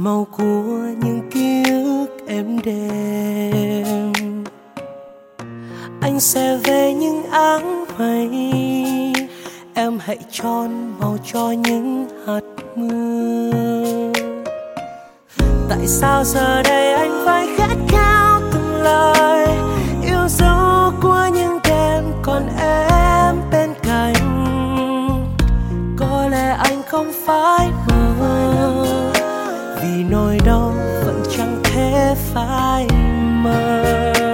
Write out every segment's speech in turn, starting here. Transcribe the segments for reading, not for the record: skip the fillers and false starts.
màu của những ký ức êm đềm. Anh sẽ về những áng mây, em hãy tròn màu cho những hạt mưa. Tại sao giờ đây anh phải khát khao từng lời yêu dấu của những đêm còn em bên cạnh? Có lẽ anh không phải mơ, vì nỗi đau vẫn chẳng thể phai mờ.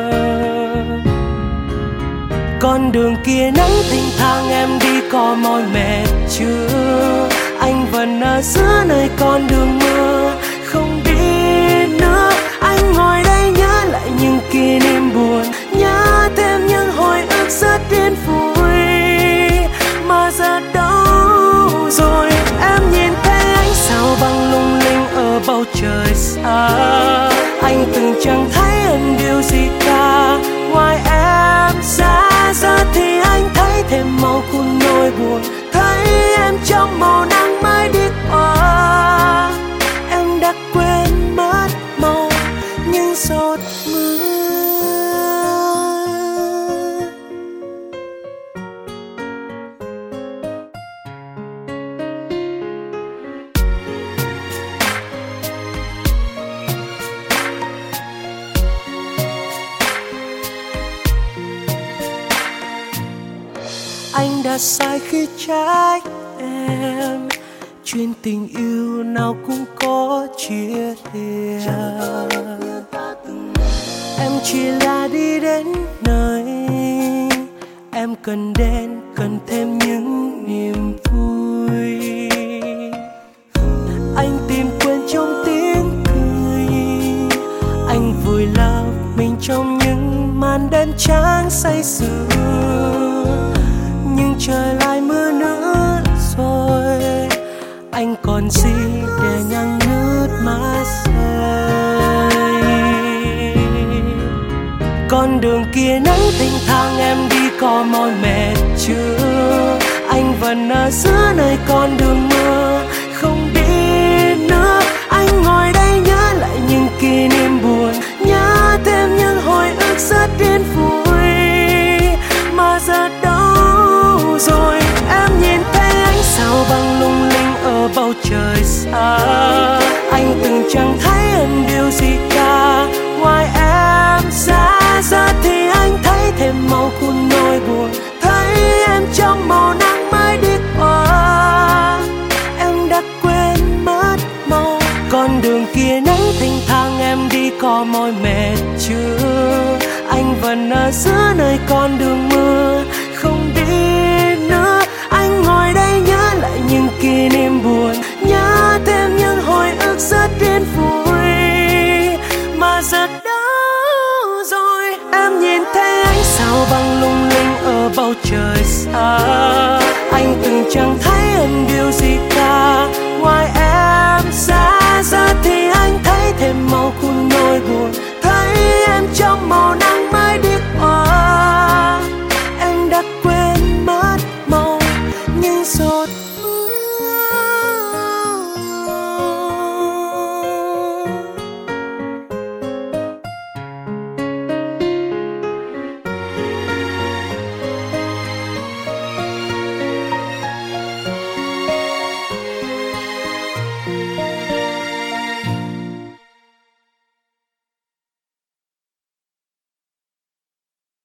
Con đường kia nắng thênh thang em đi có mỏi mệt chưa? Anh vẫn ở giữa nơi con đường mưa, không đi nữa. Anh ngồi đây nhớ lại những kỷ niệm buồn, nhớ thêm những hồi ức rất yên vui. Mà giờ đâu rồi? Em nhìn thấy ánh sao băng lung linh ở bầu trời xa. Anh từng chẳng thấy em điều gì cả ngoài em ra. Giờ thì anh thấy thêm màu của nỗi buồn, thấy em trong màu nắng mới đi qua. Em đã quên mất màu những giọt mưa. Anh đã sai khi trách em, chuyện tình yêu nào cũng có chia lìa. Em chỉ là đi đến nơi em cần đến, cần thêm những niềm vui. Anh tìm quên trong tiếng cười, anh vùi lấp mình trong những màn đêm trắng say sưa. Nhưng trời lại mưa nữa rồi, anh còn gì để nhang nước mắt rơi. Con đường kia nắng thênh thang em đi có mỏi mệt chưa? Anh vẫn ở giữa nơi con đường mưa, không đi nữa. Anh ngồi đây nhớ lại những kỷ niệm buồn, nhớ thêm những hồi ức rất yên vui. Mà giờ đâu rồi? Em nhìn thấy ánh sao băng lung linh ở bầu trời xa. Anh từng chẳng thấy em điều gì cả ngoài em ra. Giờ thì anh thấy thêm màu của nỗi buồn, thấy em trong màu nắng mới đi qua. Em đã quên mất màu. Con đường kia nắng thênh thang em đi có mỏi mệt chưa? Anh vẫn ở giữa nơi con đường mưa, không đi nữa. Anh ngồi đây nhớ lại những kỷ niệm buồn, nhớ thêm những hồi ức rất yên vui. Mà giờ đâu rồi? Em nhìn thấy ánh sao băng lung linh ở bầu trời xa. Anh từng chẳng thấy em điều gì cả ngoài em ra. Giờ thì anh thấy thêm màu của nỗi buồn, thấy em trong màu nắng